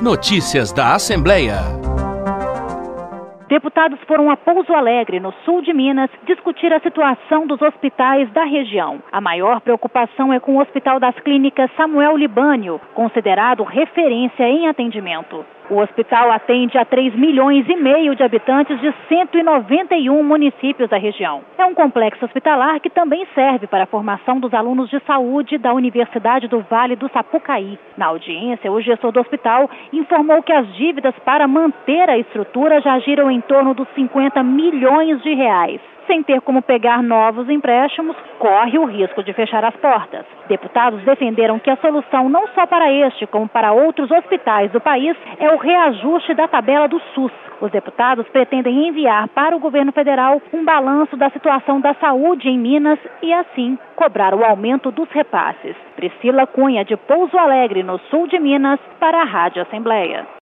Notícias da Assembleia. Deputados foram a Pouso Alegre, no sul de Minas, discutir a situação dos hospitais da região. A maior preocupação é com o Hospital das Clínicas Samuel Libânio, considerado referência em atendimento. O hospital atende a 3,5 milhões de habitantes de 191 municípios da região. É um complexo hospitalar que também serve para a formação dos alunos de saúde da Universidade do Vale do Sapucaí. Na audiência, o gestor do hospital informou que as dívidas para manter a estrutura já giram em torno dos 50 milhões de reais. Sem ter como pegar novos empréstimos, corre o risco de fechar as portas. Deputados defenderam que a solução não só para este, como para outros hospitais do país, é o reajuste da tabela do SUS. Os deputados pretendem enviar para o governo federal um balanço da situação da saúde em Minas e, assim, cobrar o aumento dos repasses. Priscila Cunha, de Pouso Alegre, no sul de Minas, para a Rádio Assembleia.